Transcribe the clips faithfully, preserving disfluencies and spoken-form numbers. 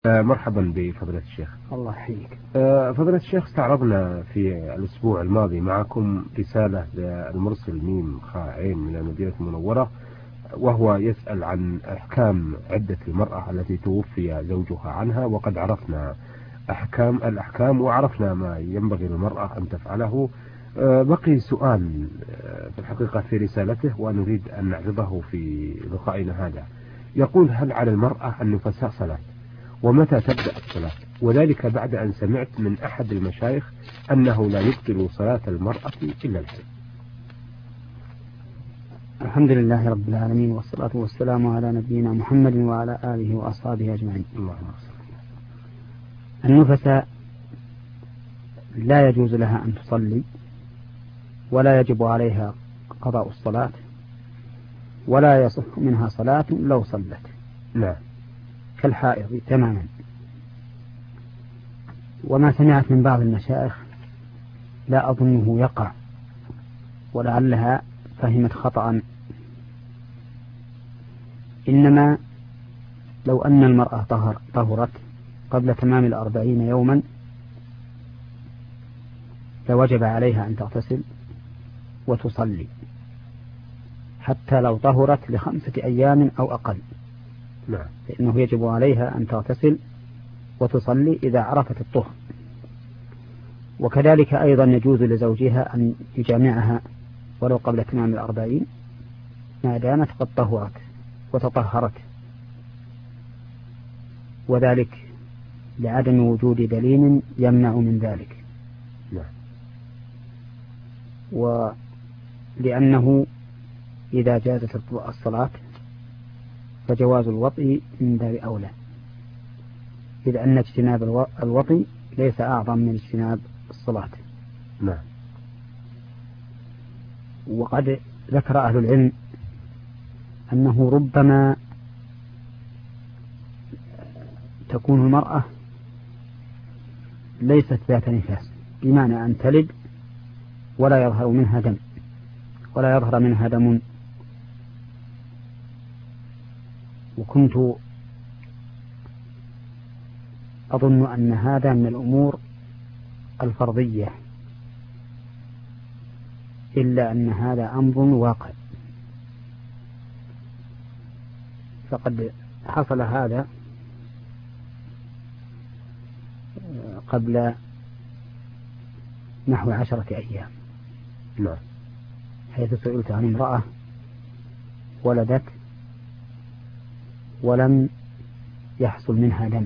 آه، مرحبا بفضيلة الشيخ. الله يحييك. آه، فضيلة الشيخ، استعرضنا في الأسبوع الماضي معكم رسالة للمرسل ميم خاء عين من المدينة المنورة، وهو يسأل عن أحكام عدة المرأة التي توفي زوجها عنها، وقد عرفنا أحكام الأحكام وعرفنا ما ينبغي للمرأة أن تفعله. آه، بقي سؤال آه، في الحقيقة في رسالته ونريد أن نعرضه في لقائنا هذا. يقول: هل على المرأة النفساء صلاة؟ ومتى تبدأ الصلاة؟ وذلك بعد أن سمعت من أحد المشايخ أنه لا يبطل صلاة المرأة إلا الحيض. الحمد لله رب العالمين، والصلاة والسلام على نبينا محمد وعلى آله وأصحابه أجمعين. اللهم صل. النفساء لا يجوز لها أن تصلي، ولا يجب عليها قضاء الصلاة، ولا يصح منها صلاة لو صلت. نعم. كالحائض تماما. وما سمعت من بعض المشايخ لا أظنه يقع، ولعلها فهمت خطأ. إنما لو أن المرأة طهر طهرت قبل تمام الأربعين يوما لوجب عليها أن تغتسل وتصلي، حتى لو طهرت لخمسة أيام أو أقل. نعم. فإنه يجب عليها أن تغتسل وتصلي إذا عرفت الطهر. وكذلك أيضا يجوز لزوجها أن يجامعها ولو قبل تمام الأربعين ما دامت قد طهرت وتطهرت، وذلك لعدم وجود دليل يمنع من ذلك. نعم. ولأنه إذا جازت الصلاة فجواز الوطء من باب أولى، إذ أن اجتناب الوطء ليس أعظم من اجتناب الصلاة. نعم. وقد ذكر أهل العلم أنه ربما تكون المرأة ليست ذات نفاس، بمعنى أن تلد ولا يظهر منها دم ولا يظهر منها دم. وكنت أظن أن هذا من الأمور الفرضية، إلا أن هذا أمر واقع. فقد حصل هذا قبل نحو عشرة أيام. نعم. حيث سئلت عن امرأة ولدت ولم يحصل منها دم،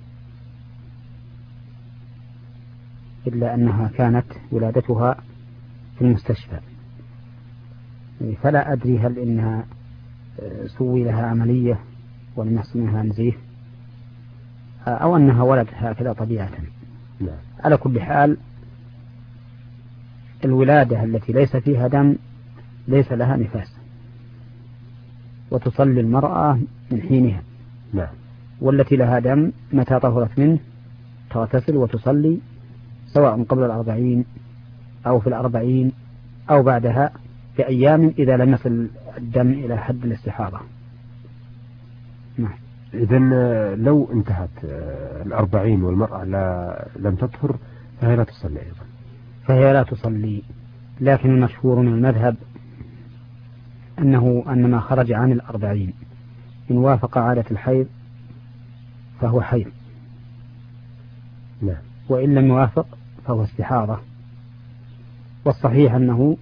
إلا أنها كانت ولادتها في المستشفى، فلا أدري هل إنها سوي لها عملية ولم يحصل منها نزيف، أو أنها ولدت هكذا طبيعة. نعم. على كل حال الولادة التي ليس فيها دم ليس لها نفاس، وتصلي المرأة من حينها. نعم. والتي لها دم متى طهرت منه تغتسل وتصلي، سواء قبل الأربعين أو في الأربعين أو بعدها بأيام، إذا لم يصل الدم إلى حد الاستحاضة. نعم. إذن لو انتهت الأربعين والمرأة لا لم تطهر فهي لا تصلي أيضا. فهي لا تصلي، لكن المشهور من المذهب أنه أن ما خرج عن الأربعين إن وافق عادة الحيض فهو حيض. نعم. وإن لم يوافق فهو استحاضة. والصحيح أنه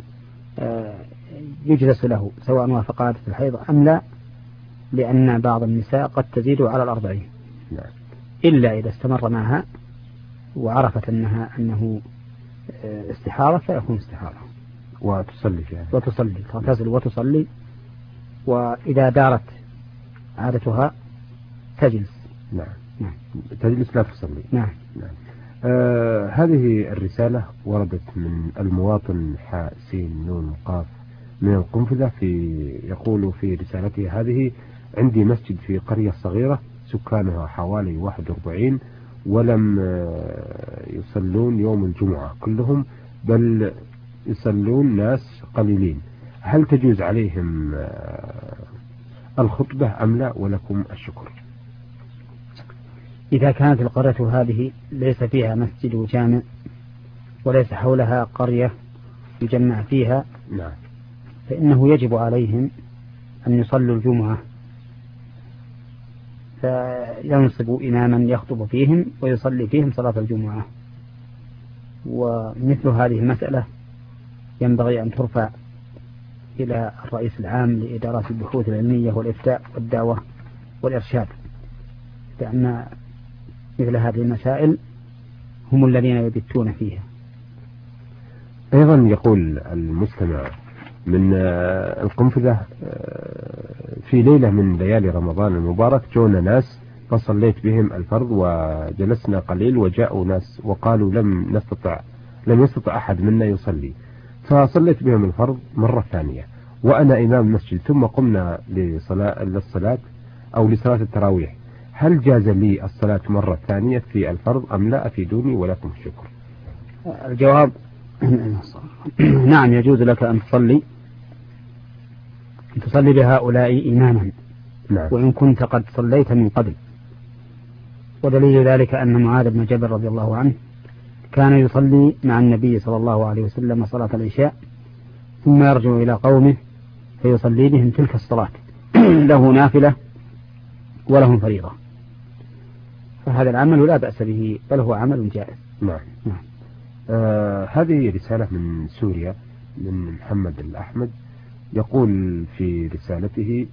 يجلس له سواء وافق عادة الحيض أم لا، لأن بعض النساء قد تزيد على الأربعين. نعم. إلا إذا استمر معها وعرفت أنها أنه استحاضة فيكون استحاضة وتصلي فيها. وتصلي تغتسل وتصلي، وإذا دارت عادتها تجلس. نعم. نعم. تجلس لا تصلي. نعم. نعم. آه هذه الرسالة وردت من المواطن حاء سين نون قاف من القنفذة، في يقول في رسالته هذه: عندي مسجد في قرية صغيرة سكانها حوالي واحد وأربعين، ولم يصلون يوم الجمعة كلهم، بل يصلون ناس قليلين. هل تجوز عليهم الخطبة أم لا؟ ولكم الشكر. إذا كانت القرية هذه ليس فيها مسجد وجامع وليس حولها قرية يجمع فيها، نعم. فإنه يجب عليهم أن يصلوا الجمعة، فينصب إماما يخطب فيهم ويصلي فيهم صلاة الجمعة. ومثل هذه المسألة ينبغي أن ترفع إلى الرئيس العام لإدارات البحوث العلمية والإفتاء والدعوة والإرشاد، لأن مثل هذه المسائل هم الذين يبتون فيها. أيضا يقول المستمع من القنفذة: في ليلة من ليالي رمضان المبارك جونا ناس فصليت بهم الفرض وجلسنا قليل، وجاءوا ناس وقالوا لم نستطع لم يستطع أحد منا يصلي، فصليت بهم الفرض مرة ثانية وأنا إمام مسجد، ثم قمنا لصلاة للصلاة أو لصلاة التراويح، هل جاز لي الصلاة مرة ثانية في الفرض أم لا؟ أفيدوني ولكم الشكر. الجواب: نعم، يجوز لك أن تصلي أن تصلي بهؤلاء إماما. نعم. وإن كنت قد صليت من قبل. ودليل ذلك أن معاذ بن جبل رضي الله عنه كان يصلي مع النبي صلى الله عليه وسلم صلاة العشاء، ثم يرجع إلى قومه فيصلي بهم تلك الصلاة له نافلة ولهم فريضة، فهذا العمل لا بأس به، بل هو عمل جائز. نعم. نعم. آه هذه رسالة من سوريا من محمد الأحمد، يقول في رسالته: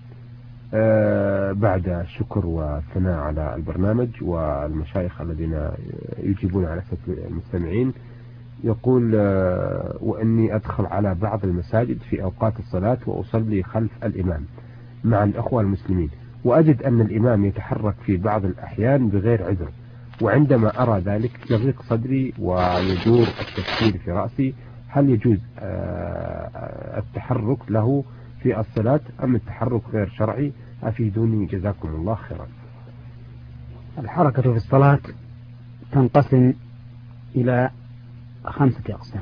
آه بعد الشكر والثناء على البرنامج والمشايخ الذين يجيبون على أسئلة المستمعين، يقول: آه وأني أدخل على بعض المساجد في أوقات الصلاة وأصلي خلف الإمام مع الأخوة المسلمين، وأجد أن الإمام يتحرك في بعض الأحيان بغير عذر، وعندما أرى ذلك يضيق صدري ويدور التفكير في رأسي، هل يجوز التحرك له في الصلاة أم التحرك غير شرعي؟ أفيدوني جزاكم الله خيرا. الحركة في الصلاة تنقسم إلى خمسة أقسام: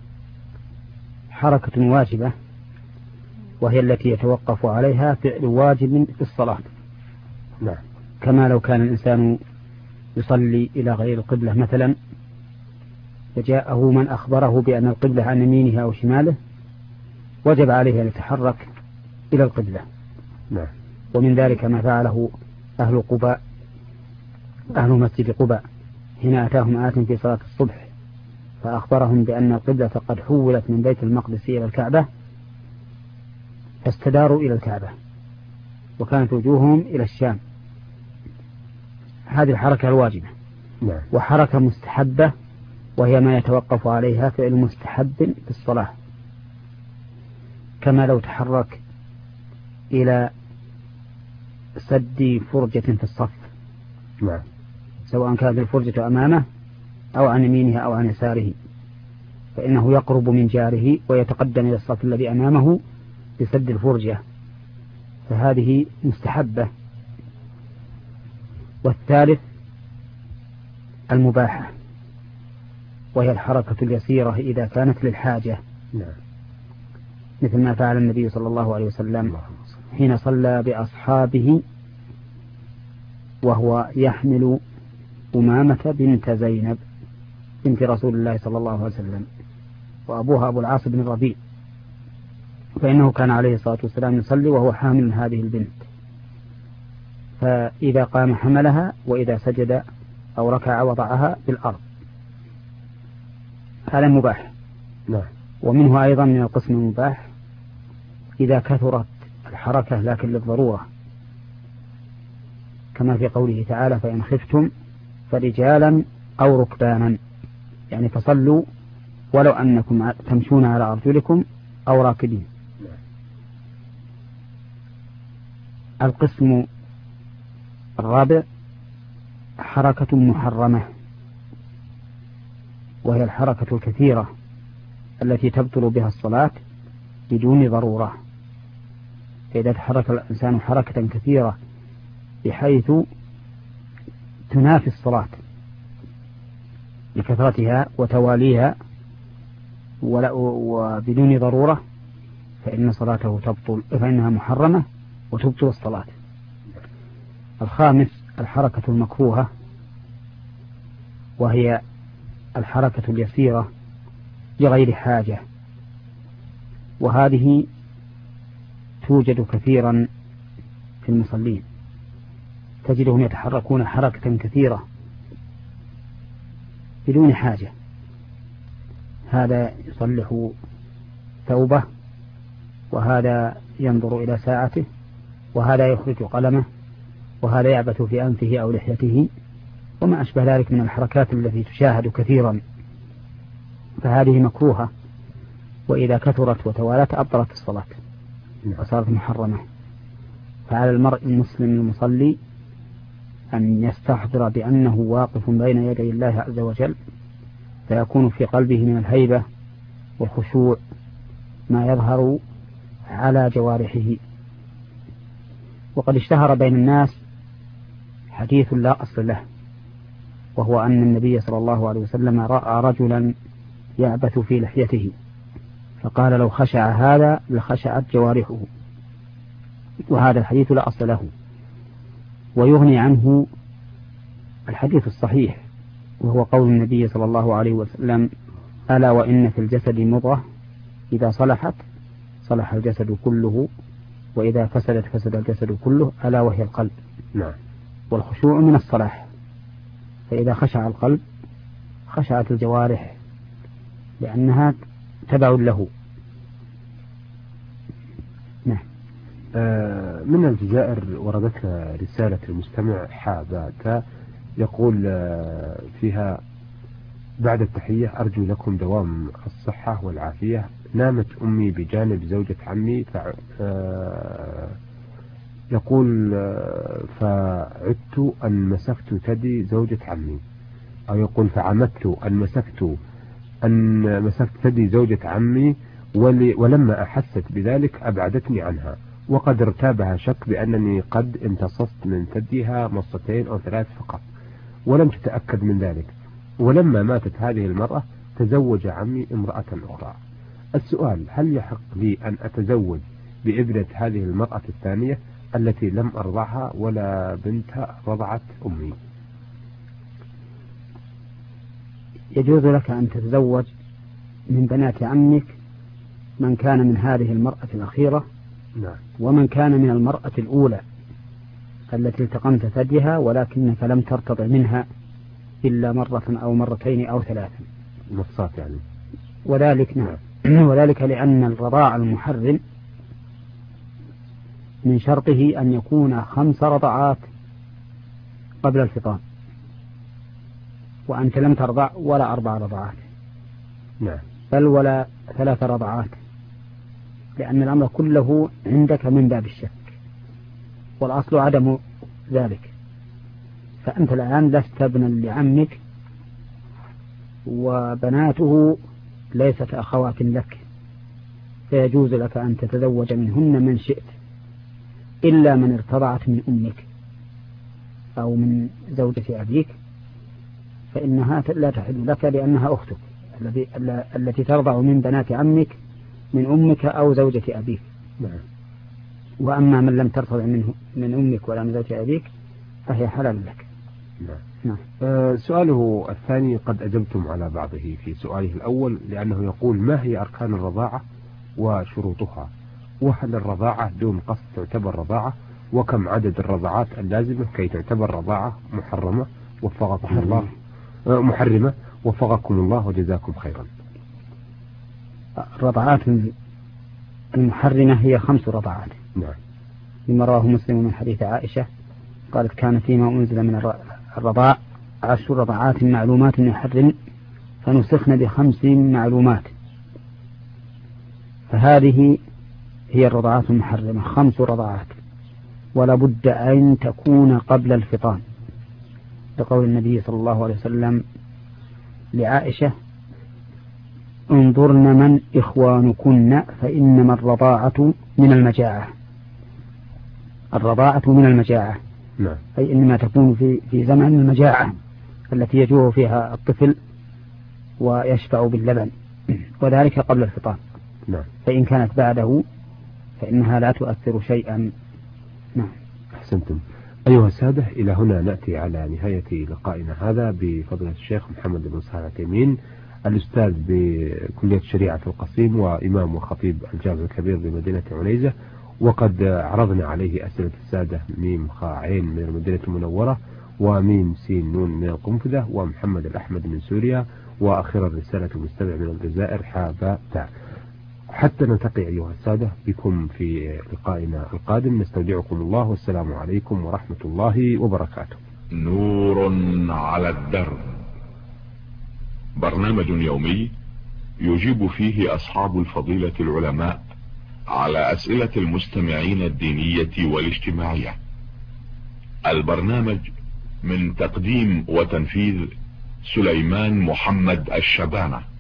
حركة واجبة وهي التي يتوقف عليها فعل واجب في الصلاة، نعم، كما لو كان الإنسان يصلي إلى غير القبلة مثلا، فجاءه من أخبره بأن القبلة عن يمينه أو شماله، وجب عليه أن يتحرك إلى القبلة. نعم. ومن ذلك ما فعله أهل قباء أهل مسجد قباء حين أتاهم آت في صلاة الصبح فأخبرهم بأن القبلة قد حولت من بيت المقدس إلى الكعبة، فاستداروا إلى الكعبة وكانت وجوههم إلى الشام. هذه الحركة الواجبة. نعم. وحركة مستحبة وهي ما يتوقف عليها فعل مستحب في الصلاة، كما لو تحرك إلى سد فرجة في الصف، نعم، سواء كانت الفرجة أمامه أو عن يمينه أو عن يساره، فإنه يقرب من جاره ويتقدم إلى الصف الذي أمامه لسد الفرجة، فهذه مستحبة. والثالث المباحة، وهي الحركة اليسيرة إذا كانت للحاجة، نعم، مثل ما فعل النبي صلى الله عليه وسلم حين صلى بأصحابه وهو يحمل أمامة بنت زينب بنت رسول الله صلى الله عليه وسلم، وأبوها أبو العاص بن الربيع، فإنه كان عليه الصلاة والسلام يصلي وهو حامل هذه البنت، فإذا قام حملها وإذا سجد أو ركع وضعها في الأرض. هذا مباح. نعم. ومنه أيضا من القسم المباح إذا كثرت الحركة لكن للضرورة، كما في قوله تعالى: فإن خفتم فرجالا أو ركبانا، يعني فصلوا ولو أنكم تمشون على أرجلكم أو راكبين. القسم الرابع حركة محرمة، وهي الحركة الكثيرة التي تبطل بها الصلاة بدون ضرورة، فإذا تحرك الإنسان حركة كثيرة بحيث تنافي الصلاة لكثرتها وتواليها وبدون ضرورة، فإن صلاته تبطل، فإنها محرمة وتبطل الصلاة. الخامس الحركة المكروهة، وهي الحركة اليسيرة لغير حاجة، وهذه توجد كثيرا في المصلين، تجدهم يتحركون حركة كثيرة بدون حاجة. هذا يصلح ثوبه، وهذا ينظر إلى ساعته، وهذا يخرج قلمه، وهذا يعبث في أنفه أو لحيته، وما أشبه ذلك من الحركات التي تشاهد كثيرا، فهذه مكروهة، وإذا كثرت وتوالت أبطلت الصلاة وصارت محرمة. فعلى المرء المسلم المصلي أن يستحضر بأنه واقف بين يدي الله عز وجل، فيكون في قلبه من الهيبة والخشوع ما يظهر على جوارحه. وقد اشتهر بين الناس حديث لا أصل له، وهو أن النبي صلى الله عليه وسلم رأى رجلا يعبث في لحيته، فقال لو خشع هذا لخشعت جوارحه، وهذا الحديث لا أصل له. ويغني عنه الحديث الصحيح، وهو قول النبي صلى الله عليه وسلم: ألا وإن في الجسد مضغة إذا صلحت صلح الجسد كله، وإذا فسدت فسد الجسد كله، ألا وهي القلب. نعم. والخشوع من الصلاح، فإذا خشع القلب خشعت الجوارح، لأنها تبع له. نعم. آه من الجزائر وردت رسالة المستمع حابات يقول آه فيها: بعد التحية أرجو لكم دوام الصحة والعافية. نامت أمي بجانب زوجة عمي فع... آه يقول آه فعدت أن مسكت ثدي زوجة عمي، أو يقول فعمدت أن مسكت أن مسكت ثدي زوجة عمي، ول... ولما أحست بذلك أبعدتني عنها، وقد ارتابها شك بأنني قد امتصصت من ثديها مصتين أو ثلاث فقط، ولم تتأكد من ذلك. ولما ماتت هذه المرأة تزوج عمي امرأة أخرى. السؤال: هل يحق لي أن أتزوج بابنة هذه المرأة الثانية التي لم أرضعها ولا بنتها رضعت أمي؟ يجوز لك أن تتزوج من بنات عمك من كان من هذه المرأة الأخيرة، نعم. ومن كان من المرأة الأولى التي التقمت ثديها ولكنك لم ترتضع منها إلا مرة أو مرتين أو ثلاثا نصات يعني. وذلك نعم وذلك لأن الرضاع المحرم من شرطه أن يكون خمس رضعات قبل الفطام، وأنت لم ترضع ولا أربع رضعات، نعم، بل ولا ثلاث رضعات، لأن الأمر كله عندك من باب الشك، والأصل عدم ذلك. فأنت الآن لست ابنا لعمك، وبناته ليست أخوات لك، فيجوز لك أن تتزوج منهن من شئت، إلا من ارتضعت من أمك أو من زوجة أبيك، فإنها لا تحل لك لأنها أختك التي التي ترضع من بنات عمك من أمك أو زوجة أبيك. نعم. وأما من لم ترتضع منه من أمك ولا من زوجة أبيك فهي حلال لك. نعم. نعم. آه سؤاله الثاني قد أجبتم على بعضه في سؤاله الأول، لأنه يقول: ما هي أركان الرضاعة وشروطها؟ وهل الرضاعة دون قصد تعتبر رضاعة؟ وكم عدد الرضاعات اللازمة كي تعتبر رضاعة محرمة؟ وفقكم الله آه محرمة وفقكم الله وجزاكم خيرا. الرضاعات المحرمة هي خمس رضاعات. نعم. لما رواه مسلم من حديث عائشة قالت: كان فيما أنزل من الرضاع عشر رضاعات معلومات يحرم فنسخن بخمس معلومات، فهذه هي الرضاعات المحرمة، خمس رضاعات، ولا بد أن تكون قبل الفطام، لقول النبي صلى الله عليه وسلم لعائشة: انظرن من إخوانكن فإنما الرضاعة من المجاعة. الرضاعة من المجاعة، نعم. أي إنما تكون في في زمن المجاعة التي يجوع فيها الطفل ويشبع باللبن، وذلك قبل الفطام. نعم. فإن كانت بعده فإنها لا تؤثر شيئا. نعم. أحسنتم. أيها السادة، إلى هنا نأتي على نهاية لقائنا هذا بفضيلة الشيخ محمد بن صالح العثيمين، الأستاذ بكلية الشريعة في القصيم وإمام وخطيب الجامع الكبير بمدينة عنيزة. وقد عرضنا عليه أسئلة السادة ميم خاء عين من المدينة المنورة، وميم سين نون من القنفذة، ومحمد الأحمد من سوريا، وأخيرا رسالة المستمع من الجزائر حاء باء تاء. حتى نلتقي أيها السادة بكم في لقائنا القادم، نستودعكم الله والسلام عليكم ورحمة الله وبركاته. نور على الدرب، برنامج يومي يجيب فيه أصحاب الفضيلة العلماء على أسئلة المستمعين الدينية والاجتماعية. البرنامج من تقديم وتنفيذ سليمان محمد الشبانة.